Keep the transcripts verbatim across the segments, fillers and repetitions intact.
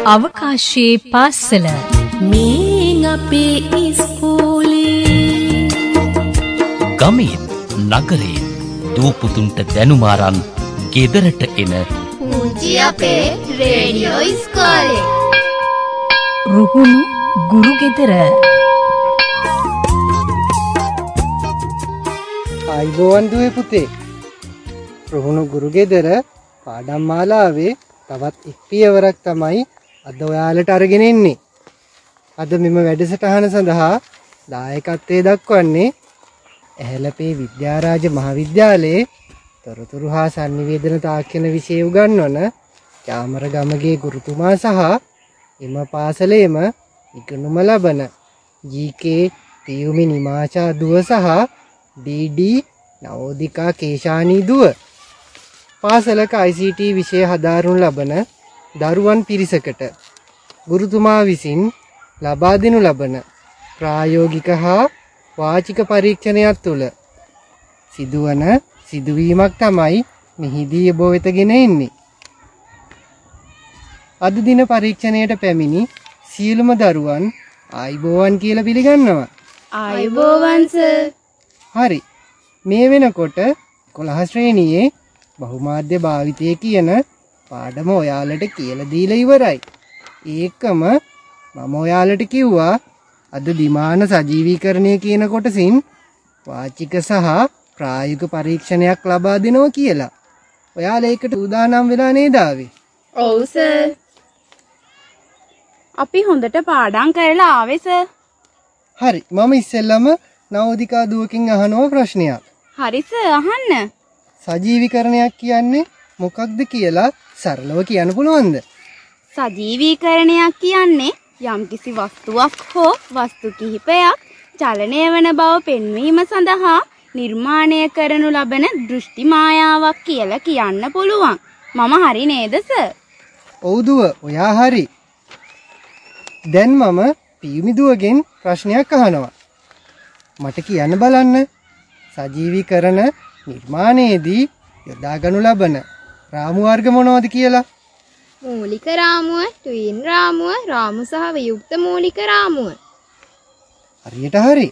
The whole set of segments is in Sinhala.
අවකාශයේ පාසල මේ අපේ ඉස්කෝලේ ගමේ නගරේ දූපුතුන්ට දැනුම අරන් ගෙදරට එන පුංචි අපේ රේඩියෝ ඉස්කෝලේ රුහුණු ගුරු ගෙදර. ආයිබෝවන් දුවේ පුතේ. රුහුණු ගුරු ගෙදර පාඩම් මාලාවේ තවත් එක් පියවරක් තමයි අද ඔයාලට අරගෙන එන්නේ. අද මෙම වැඩසටහන සඳහා දායකත්වයේ දක්වන්නේ ඇහැලපේ විද්‍යාරාජ මහාවිද්‍යාලයේ තොරතුරු හා sannivedana තාක්ෂණ විෂය උගන්වන චාමරගමගේ ගුරුතුමා සහ එම පාසලේම ඉගෙනුම ලබන ජී.කේ. පියුමි නිමාෂා දුව සහ ඩී.ඩී. නවෝදිකා කේශානී දුව පාසලක ආයි සී ටී විෂය හදාරනු ලබන දරුවන් පිරිසකට ගුරුතුමා විසින් ලබා දෙනු ලබන ප්‍රායෝගික හා වාචික පරීක්ෂණයක් තුළ සිදුවන සිදුවීමක් තමයි මෙහිදී ඔබ වෙත ගෙන එන්නේ. අද දින පරීක්ෂණයට පැමිණි සියලුම දරුවන් ආයිබෝවන් කියලා පිළිගන්නවා. ආයිබෝවන් සර්. හරි. මේ වෙනකොට එකොළහ ශ්‍රේණියේ බහුමාධ්‍ය භාවිතය කියන පාඩම ඔයාලට කියලා දීලා ඉවරයි. ඒකම මම ඔයාලට කිව්වා අද දිමාන සජීවීකරණය කියන කොටසින් වාචික සහ ප්‍රායෝගික පරීක්ෂණයක් ලබා දෙනවා කියලා. ඔයාලා ඒකට උදානම් වෙලා නේද ආවේ? ඔව් සර්. අපි හොඳට පාඩම් කරලා ආවේ සර්. හරි. මම ඉස්සෙල්ලම නවෝදිකා දුවකින් අහනවා ප්‍රශ්නයක්. හරි සර් අහන්න. සජීවීකරණයක් කියන්නේ මොකක්ද කියලා සරලව කියන්න පුළුවන්ද? සජීවීකරණයක් කියන්නේ යම්කිසි වස්තුවක් හෝ වස්තු කිහිපයක් චලනය වන බව පෙන්වීම සඳහා නිර්මාණය කරනු ලබන දෘෂ්ටි මායාවක් කියලා කියන්න පුළුවන්. මම හරි නේද සර්? ඔව් දුව, ඔයා හරි. දැන් මම පියුමි දුවගෙන් ප්‍රශ්නයක් අහනවා. මට කියන්න බලන්න. සජීවීකරණ නිර්මාණයේදී යොදා ගනු ලබන රාමු වර්ග මොනවද කියලා? මූලික රාමුව, ට්වින් රාමුව, රාමු සහ වියුක්ත මූලික රාමුව. හරියට හරි.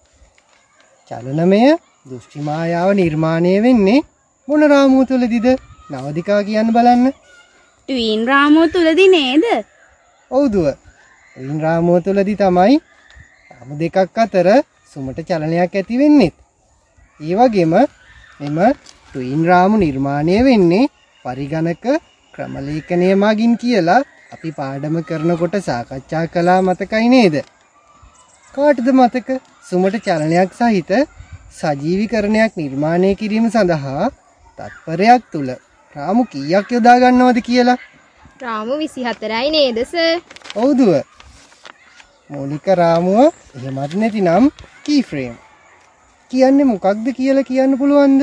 චලනමය දෘෂ්ටි මායාව නිර්මාණය වෙන්නේ මොන රාමුව තුලදීද? නවදිකා කියන්න බලන්න. ට්වින් රාමුව තුලදී නේද? ඔව් දුව. ට්වින් රාමුව තුලදී තමයි රාමු දෙකක් අතර සුමට චලනයක් ඇති වෙන්නේ. ඒ වගේම මෙම ට්වින් රාමු නිර්මාණය වෙන්නේ පරිගණක ක්‍රමලේඛනය මගින් කියලා අපි පාඩම කරනකොට සාකච්ඡා කළා මතකයි නේද? කාටද මතක සුමට චලනයක් සහිත සජීවීකරණයක් නිර්මාණය කිරීම සඳහා තත්පරයක් තුල රාමු කීයක් යොදා ගන්නවද කියලා? රාමු විසිහතරයි නේද සර්? ඔව් දුව. මූලික රාමුව එහෙමත් නැතිනම් කී ෆ්‍රේම් කියන්නේ මොකක්ද කියලා කියන්න පුළුවන්ද?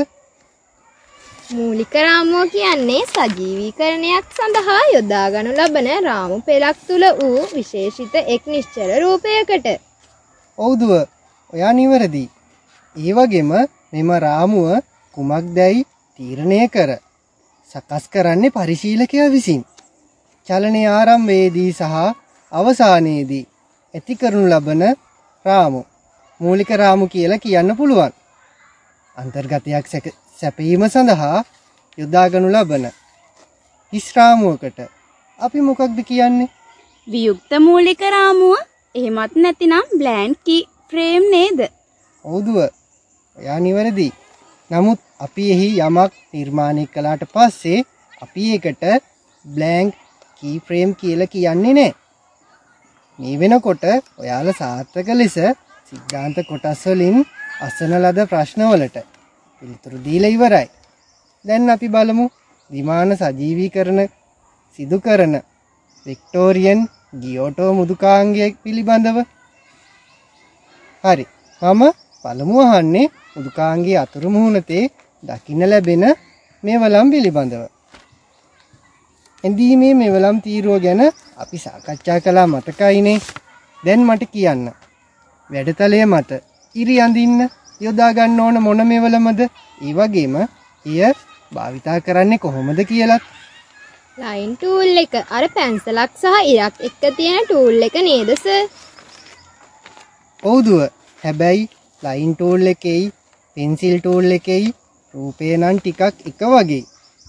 මූලික රාමුව කියන්නේ සජීවීකරණයක් සඳහා යොදා ගනු ලබන රාමු පෙළක් තුල වූ විශේෂිත එක් නිශ්චල රූපයකට. ඔව් දුව, ඔයා නිවැරදි. ඒ වගේම මෙම රාමුව කුමක්දයි තීරණය කර සකස් කරන්නේ පරිශීලකයා විසින්. චලනයේ ආරම්භයේදී සහ අවසානයේදී ඇති කරනු ලබන රාමු මූලික රාමු කියලා කියන්න පුළුවන්. අන්තර්ගතයක් සැපීම සඳහා යොදා ගනු ලබන හිස් රාමුවකට අපි මොකක්ද කියන්නේ? වියුක්ත මූලික රාමුව. එහෙමත් නැතිනම් බ්ලැන්ක් කී ෆ්‍රේම් නේද? ඔව් දුව, ඔයා නිවැරදි. නමුත් අපි එහි යමක් නිර්මාණය කළාට පස්සේ අපි ඒකට බ්ලැන්ක් කී ෆ්‍රේම් කියලා කියන්නේ නැහැ. මේ වෙනකොට ඔයාලා සාර්ථක ලෙස සිද්ධාන්ත කොටස් වලින් අසන ලද ප්‍රශ්නවලට පිළිතුරු දීලා ඉවරයි. දැන් අපි බලමු විමාන සජීවීකරණ සිදු කරන වික්ටෝරියන් ගියෝටෝ මෘදුකාංගය පිළිබඳව. හරි. මම පළමුව අහන්නේ මෘදුකාංගයේ අතුරු මුහුණතේ දකින්න ලැබෙන මෙවලම් පිළිබඳව. එඳීමේ මෙවලම් තීරුව ගැන අපි සාකච්ඡා කළා මතකයිනේ. දැන් මට කියන්න. වැඩතලයේ මත ඉරි අඳින්න යොදා ගන්න ඕන මොන මෙවලමද? ඒ වගේම එය භාවිතා කරන්නේ කොහොමද කියලත්. ලයින් ටූල් එක අර පැන්සලක් සහ ඉරක් එක්ක තියෙන ටූල් එක නේද සර්? ඔව් දුව. හැබැයි ලයින් ටූල් එකේයි පෙන්සිල් ටූල් එකේයි රූපය නම් ටිකක් එක වගේ.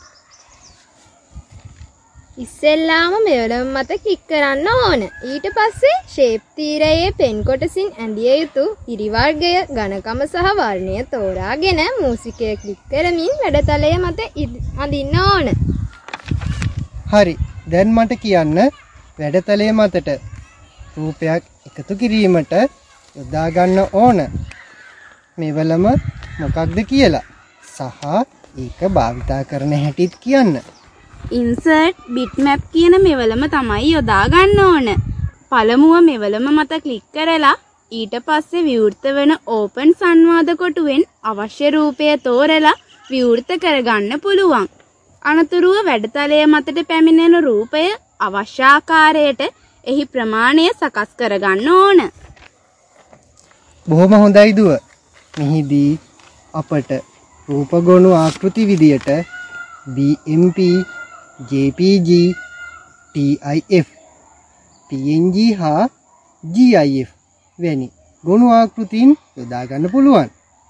ඉස්සෙල්ලාම මෙවලම මත ක්ලික් කරන්න ඕන. ඊට පස්සේ ෂේප් තීරයේ පෙන් කොටසින් ඇඳිය යුතු ඉරි වර්ගය, ඝනකම සහ වර්ණය තෝරාගෙන මූසිකය ක්ලික් කරමින් වැඩතලය මත අඳින්න ඕන. හරි. දැන් මට කියන්න වැඩතලය මතට රූපයක් එකතු කිරීමට යොදා ගන්න ඕන මෙවලම මොකක්ද කියලා සහ ඒක භාවිතා කරන හැටිත් කියන්න. ඉන්සර්ට් බිට්මැප් කියන මෙවලම තමයි යොදා ගන්න ඕන. පළමුව මෙවලම මත ක්ලික් කරලා ඊට පස්සේ විවෘත වෙන ඕපන් සංවාද කොටුවෙන් අවශ්‍ය රූපය තෝරලා විවෘත කරගන්න පුළුවන්. අනතුරුව වැඩතලය මතට පැමිණෙන රූපය අවශ්‍ය ආකාරයට එහි ප්‍රමාණය සකස් කරගන්න ඕන. බොහොම හොඳයි දුව. මෙහිදී අපට රූපගොනු ආකෘති විදියට B M P, J P G, T I F, P N G හා ජී අයි එෆ් වැනි ගොනු ආකෘතීන් යොදා ගන්න පුළුවන්.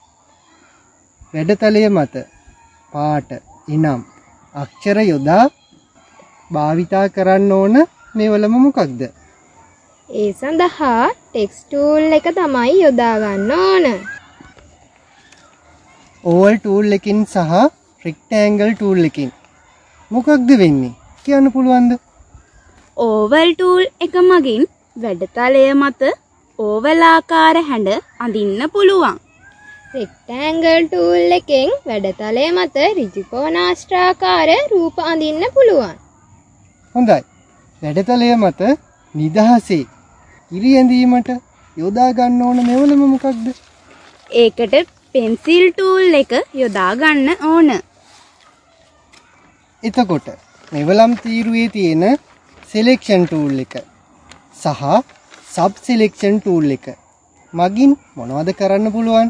වැඩතලය මත පාට, ඉනම්, අක්ෂර යොදා භාවිතා කරන්න ඕන මේවලම මොකක්ද? ඒ සඳහා ටෙක්ස්ට් ටූල් එක තමයි යොදා ගන්න ඕන. ඕවල් ටූල් එකකින් සහ රෙක්ටැන්ගල් ටූල් එකකින් මොකක්ද වෙන්නේ කියන්න පුළුවන්ද? ඕවල් ටූල් එක මගින් වැඩතලය මත ඕවල් ආකාර හැඩ අඳින්න පුළුවන්. රෙක්ටැන්ගල් ටූල් එකෙන් වැඩතලය මත ඍජු කෝණාශ්‍රාකාර රූප අඳින්න පුළුවන්. හොඳයි. වැඩතලය මත නිදහසේ ඉරි ඇඳීමට යොදා ගන්න ඕන මෙවලම මොකක්ද? ඒකට පෙන්සිල් ටූල් එක යොදා ගන්න ඕන. එතකොට මෙවලම් තීරුවේ තියෙන සිලෙක්ෂන් ටූල් එක සහ සබ් සිලෙක්ෂන් ටූල් එක මගින් මොනවද කරන්න පුළුවන්?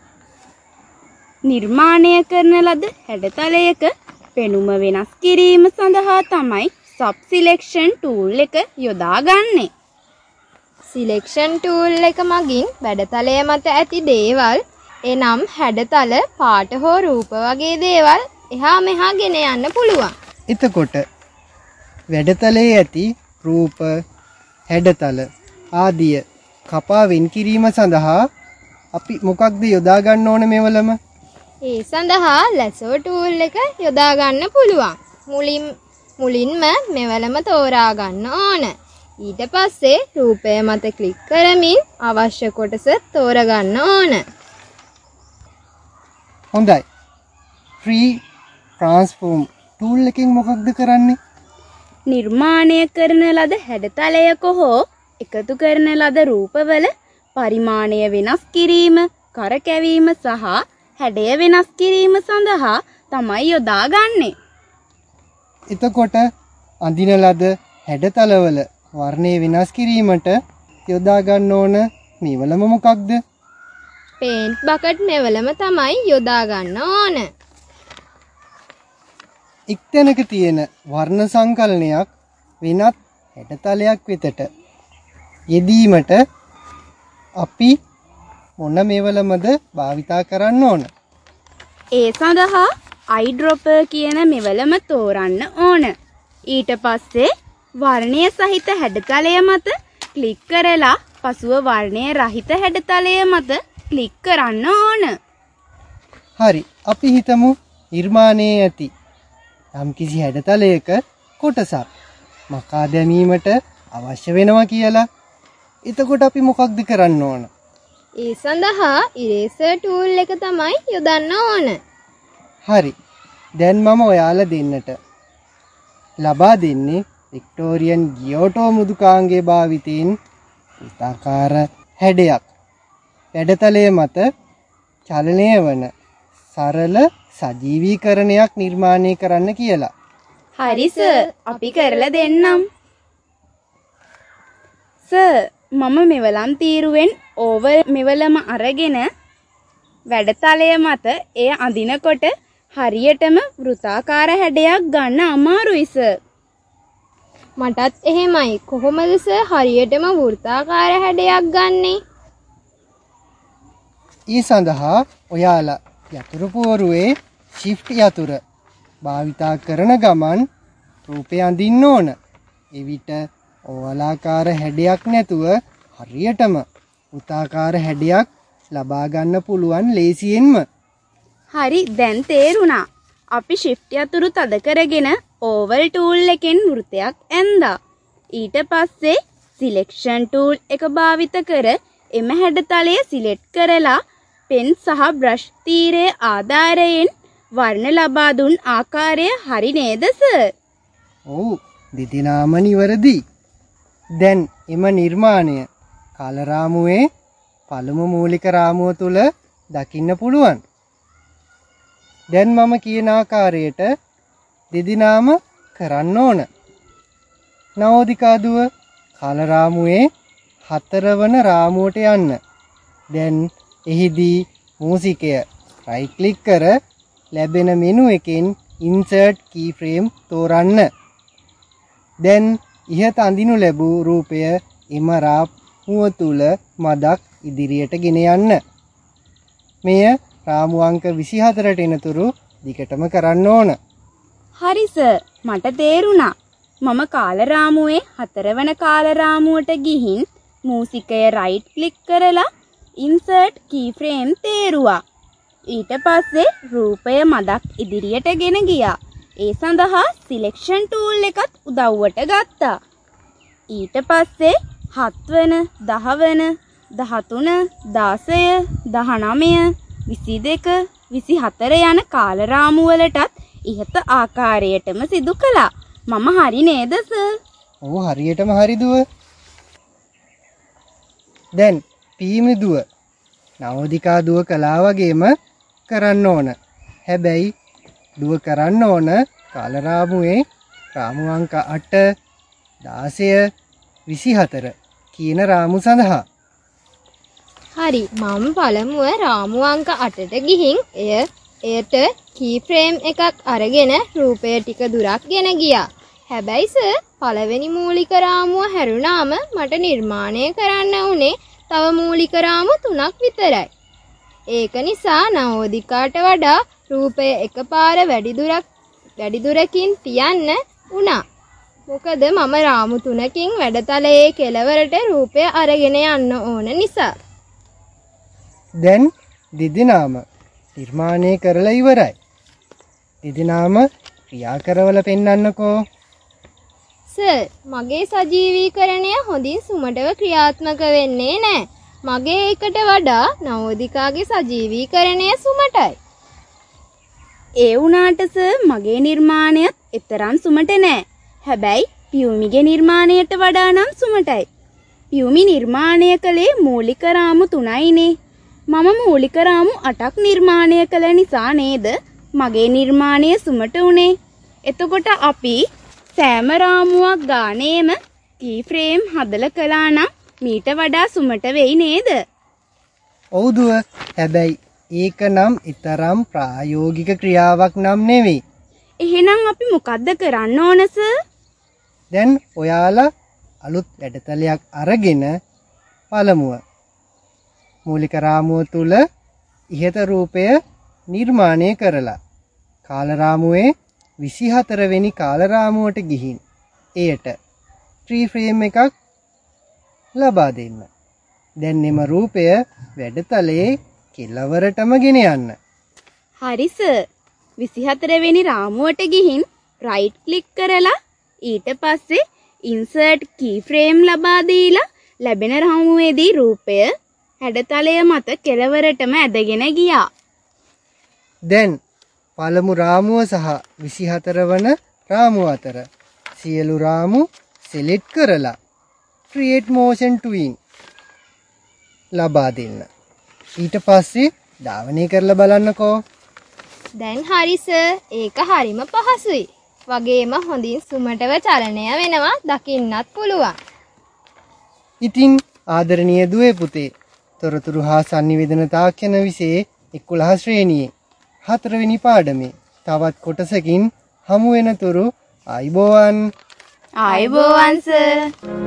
නිර්මාණය කරන ලද හැඩතලයක පෙනුම වෙනස් කිරීම සඳහා තමයි සබ් සිලෙක්ෂන් ටූල් එක යොදා ගන්නේ. සිලෙක්ෂන් ටූල් එක මගින් වැඩතලය මත ඇති දේවල්, එනම් හැඩතල, පාට හෝ රූප වගේ දේවල් එහා මෙහා ගෙන යන්න පුළුවන්. එතකොට වැඩතලයේ ඇති රූප, හැඩතල ආදිය කපා වෙන් කිරීම සඳහා අපි මොකක්ද යොදා ගන්න ඕන මෙවලම? ඒ සඳහා ලැසෝ ටූල් එක යොදා ගන්න පුළුවන්. මුලින් මුලින්ම මෙවලම තෝරා ගන්න ඕන. ඊට පස්සේ රූපය මත ක්ලික් කරමින් අවශ්‍ය කොටස තෝරගන්න ඕන. හොඳයි. ෆ්‍රී ට්‍රාන්ස්ෆෝම් ටූල් එකෙන් මොකක්ද කරන්නේ? නිර්මාණය කරන ලද හැඩතලයක හෝ එකතු කරන ලද රූපවල පරිමාණය වෙනස් කිරීම, කරකැවීම සහ හැඩය වෙනස් කිරීම සඳහා තමයි යොදාගන්නේ. එතකොට අඳින ලද හැඩතලවල වර්ණය වෙනස් කිරීමට යොදා ගන්න ඕන මේවලම මොකක්ද? පේන්ට් බකට් මෙවලම තමයි යොදා ගන්න ඕන. එක්තැනක තියෙන වර්ණ සංකලනයක් වෙනත් හැඩතලයක් වෙතට යෙදීමට අපි මොන මේවලමද භාවිතා කරන්න ඕන? ඒ සඳහා අයිඩ්‍රොපර් කියන මෙවලම තෝරන්න ඕන. ඊට පස්සේ වර්ණය සහිත හැඩතලය මත ක්ලික් කරලා පසුව වර්ණය රහිත හැඩතලය මත ක්ලික් කරන්න ඕන. හරි. අපි හිතමු නිර්මාණයේ ඇති යම්කිසි හැඩතලයක කොටසක් මකා දැමීමට අවශ්‍ය වෙනවා කියලා. එතකොට අපි මොකක්ද කරන්න ඕන? ඒ සඳහා ඉරේසර් ටූල් එක තමයි යොදන්න ඕන. හරි. දැන් මම ඔයාලා දෙන්නට ලබා දෙන්නේ වික්ටෝරියන් ගියෝටෝ මෘදුකාංගයේ භාවිතයෙන් වෘත්තාකාර හැඩයක්. හැඩතලය මත චලනය වන සරල සජීවීකරණයක් නිර්මාණය කරන්න කියලා. හරි සර්, අපි කරලා දෙන්නම්. සර්, මම මෙවලම් තීරුවෙන් ඕවල් මෙවලම අරගෙන වැඩතලය මත එය අඳිනකොට හරියටම වෘත්තාකාර හැඩයක් ගන්න අමාරුයි සර්. මටත් එහෙමයි. කොහොමද සර් හරියටම වෘත්තාකාර හැඩයක් ගන්නෙ? ඒ සඳහා ඔයාලා යතුරු පුවරුවේ shift යතුර භාවිතා කරන ගමන් රූපය අඳින්න ඕන. එවිට ඕලාකාර හැඩයක් නැතුව හරියටම වෘත්තාකාර හැඩයක් ලබා ගන්න පුළුවන් ලේසියෙන්ම. හරි දැන් තේරුණා. අපි shift යතුරු තද කරගෙන oval tool එකෙන් වෘතයක් ඇඳා. ඊට පස්සේ selection tool එක භාවිත කර එම හැඩතලය සිලෙක්ට් කරලා පෙන් සහ බ්‍රෂ් තීරයේ ආධාරයෙන් වර්ණ ලබා දුන් ආකාරය හරි නේද සර්? ඔව් දෙදෙනාම නිවැරදි. දැන් එම නිර්මාණය කාල රාමුවේ පළමු මූලික රාමුව තුල දකින්න පුළුවන්. දැන් මම කියන ආකාරයට දෙදෙනාම කරන්න ඕන. නවෝදිකා දුව කාල රාමුවේ හතරවන රාමුවට යන්න. දැන් එහිදී මූසිකය right click කර ලැබෙන මෙනු එකෙන් insert keyframe තෝරන්න. දැන් ඉහත අඳිනු ලැබූ රූපය එම රාමුව තුල මදක් ඉදිරියට ගෙන යන්න. මෙය රාමු අංක විසිහතරට එනතුරු දිගටම කරන්න ඕන. හරි සර් මට තේරුණා. මම කාල රාමුවේ හතරවන කාල රාමුවට ගිහින් මූසිකය right click කරලා insert keyframe තේරුවා. ඊට පස්සේ රූපය මදක් ඉදිරියට ගෙන ගියා. ඒ සඳහා selection tool එකත් උදව්වට ගත්තා. ඊට පස්සේ හත්වන, දහවන, දහතුන, දාසය, දහනවය, විසිදෙක, විසිහතර යන කාල රාමු වලටත් ඉහත ආකාරයටම සිදු කළා. මම හරි නේද සර්? ඔව් හරියටම හරි දුව. දැන් පීමි දුව නවෝදිකා දුව කළා වගේම කරන්න ඕන. හැබැයි දුව කරන්න ඕන කාල රාමුවේ රාමු අංක අට, දාසය, විසිහතර කියන රාමු සඳහා. හරි මම පළමුව රාමු අංක අටට ගිහින් එය එයට key frame එකක් අරගෙන රූපය ටික දුරක් ගෙන ගියා. හැබැයි සර් පළවෙනි මූලික රාමුව හැරුණාම මට නිර්මාණය කරන්න උනේ තව මූලික රාමු තුනක් විතරයි. ඒක නිසා නවෝදිකාට වඩා රූපය එකපාර වැඩි දුරක් වැඩි දුරකින් තියන්න වුණා. මොකද මම රාමු තුනකින් වැඩතලයේ කෙළවරට රූපය අරගෙන යන්න ඕන නිසා. දැන් දෙදෙනාම නිර්මාණය කරලා ඉවරයි. දෙදෙනාම ක්‍රියා කරවල පෙන්වන්නකෝ. සර් මගේ සජීවීකරණය හොඳින් සුමටව ක්‍රියාත්මක වෙන්නේ නැහැ. මගේ එකට වඩා නවෝදිකාගේ සජීවීකරණය සුමටයි. ඒ වුණාට සර් මගේ නිර්මාණයත් එතරම් සුමට නෑ. හැබැයි පියුමිගේ නිර්මාණයට වඩා නම් සුමටයි. පියුමි නිර්මාණය කළේ මූලික රාමු තුනයිනේ. මම මූලික රාමු අටක් නිර්මාණය කළ නිසා නේද මගේ නිර්මාණය සුමට උනේ. එතකොට අපි සෑම රාමුවක් ගානේම key frame හදලා කළා නම් මීට වඩා සුමට වෙයි නේද? ඔව් දුව. හැබැයි ඒක නම් ඊතරම් ප්‍රායෝගික ක්‍රියාවක් නම් නෙවෙයි. එහෙනම් අපි මොකද්ද කරන්න ඕන සර්? දැන් ඔයාලා අලුත් වැඩතලයක් අරගෙන පළමුව මූලික රාමුව තුල ඉහත රූපය නිර්මාණය කරලා කාල රාමුවේ විසිහතර වෙනි කාල රාමුවට ගිහින් එයට ට්‍රී ෆ්‍රේම් එකක් ලබා දෙන්න. දැන් එම රූපය වැඩතලයේ කෙළවරටම ගෙන යන්න. හරි සර්. විසිහතර වෙනි රාමුවට ගිහින් right click කරලා ඊට පස්සේ insert key frame ලබා දීලා ලැබෙන රාමුවේදී රූපය හැඩතලය මත කෙළවරටම ඇදගෙන ගියා. දැන් පළමු රාමුව සහ විසිහතර වන රාමුව අතර සියලු රාමු select කරලා create motion twin ලබා දෙන්න. ඊට පස්සේ ධාවනය කරලා බලන්නකෝ. දැන් හරි සර් ඒක හරිම පහසුයි. වගේම හොඳින් සුමටව චලනය වෙනවා දකින්නත් පුළුවන්. ඉතින් ආදරණීය දුවේ පුතේ තොරතුරු හා sannivedana තාක්ෂණ විෂයේ එකොළහ ශ්‍රේණියේ හතරවෙනි පාඩමේ තවත් කොටසකින් හමු වෙනතුරු ආයිබෝවන්. ආයුබෝවන් සර්.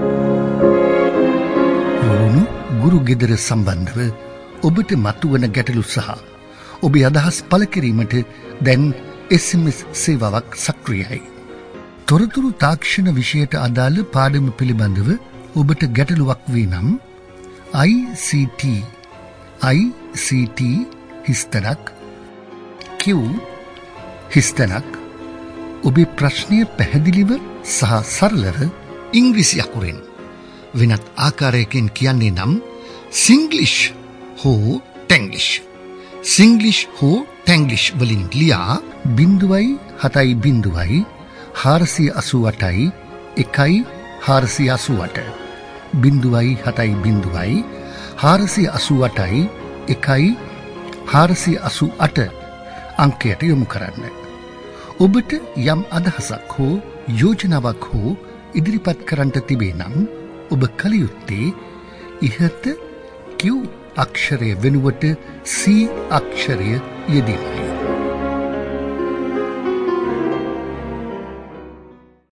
රුහුණු ගුරු ගෙදර සම්බන්ධව ඔබට මතුවන ගැටලු සහ ඔබේ අදහස් පළ කිරීමට දැන් එස් එම් එස් සේවාවක් සක්‍රියයි. තොරතුරු තාක්ෂණ විෂයට අදාළ පාඩම පිළිබඳව ඔබට ගැටලුවක් වී නම් I C T I C T හිස්තනක් Q හිස්තනක් ඔබේ ප්‍රශ්නය පැහැදිලිව සහ සරලව ඉංග්‍රීසි අකුරෙන් වෙනත් ආකාරයකින් කියන්නේ නම් සිංග්ලිෂ් හෝ ටැංග්ලිෂ් සිංග්ලිෂ් හෝ ටැංග්ලිෂ් වලින් ලියා බිංදුවයි හතයි බිංදුවයි හාරසිය අසූ අටයි එකයි හාරසිය අසූ අට බිංදුවයි හතයි බිංදුවයි හාරසිය අසූ අටයි එකයි හාරසිය අසූ අට අංකයට යොමු කරන්න. ඔබට යම් අදහසක් හෝ යෝජනාවක් හෝ ඉදිරිපත් කරන්නට තිබේ නම් ඔබ කල යුත්තේ ඉහත Q අක්ෂරය වෙනුවට C අක්ෂරය යෙදීමයි.